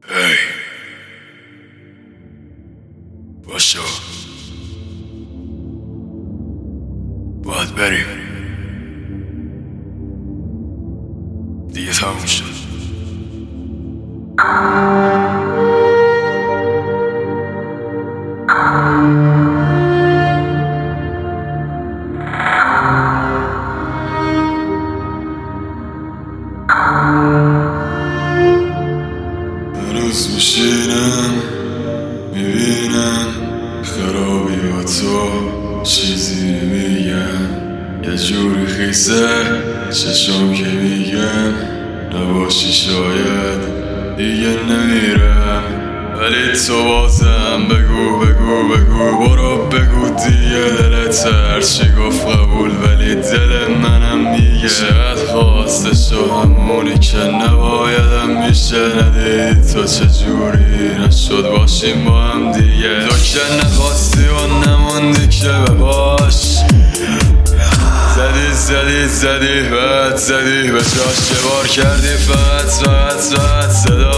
هی باشو، باید بریم دیگه، تموم شد. هنوز میشینم میبینم خرابیاتو، چیزی میگم یه جوری خیسه چشم که میگم نباشی شاید دیگه نمیرم، ولی تو بازم بگو بگو بگو، برو بگو دیگه. دلت هرچی گفت قبول، ولی دل منم میگه شاید خواستشو همونی که نبایدم میشه. ندید تو چجوری نشد باشیم با هم دیگه، تو که نخواستی و نموندی که بباش. زدی بعد زدی به جاش، یه بار کردی فقط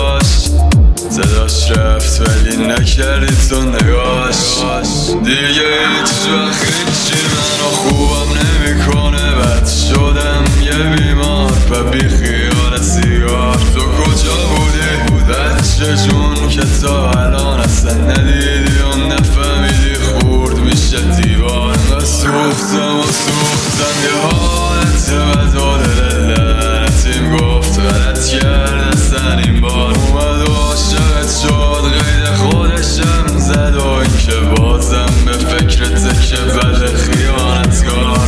صداش رفت ولی نکردی تو نگاش. دیگه هیچ وقت هیچی منو خوبم نمیکنه، بد شدم یه بیمار و بی خیال سیگار. تو کجا بودی بچه جون که تا الان اصلا ندیدی و نفهمیدی خورد میشه دیوار. من سوختم یه حالت بد و دل لعنتیم گفت غلط کرد اصلا این بار. اومد و عاشقت شد قید خودشم زد و این که بازم به فکرته که بده خیانتگار.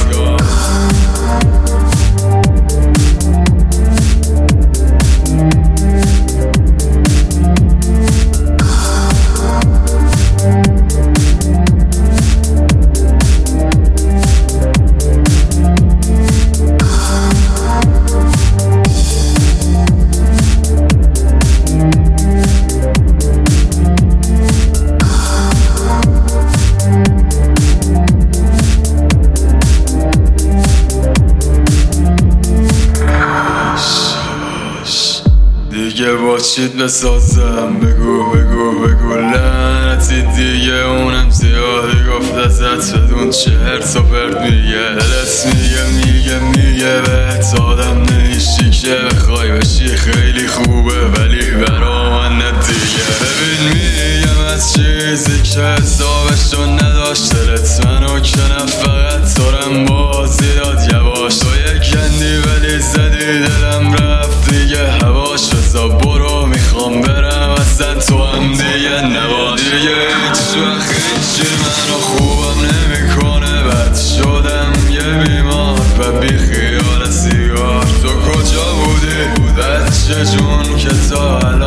دیگه با چیت بسازم، بگو لعنتی دیگه. اونم زیادی گفت ازت بدون چرت و پرت میگه. دلت میگه بهت آدم نمیشی که بخوای بشی خیلی خوبه، ولی برا من نه دیگه. ببین میگم از چیزی که حسابشو نداشت، دلت منو که نه فقط دارم بازی داد یواش. تو یک کندی ولی زدی دلم رفت دیگه هواش. بزا برو میخوام برم اصلا تو هم دیگه نباش. دیگه هیچ وقت هیچی منو خوبم نمیکنه، بد شدم یه بیمار و بی خیال سیگار. تو کجا بودی بچه جون که تا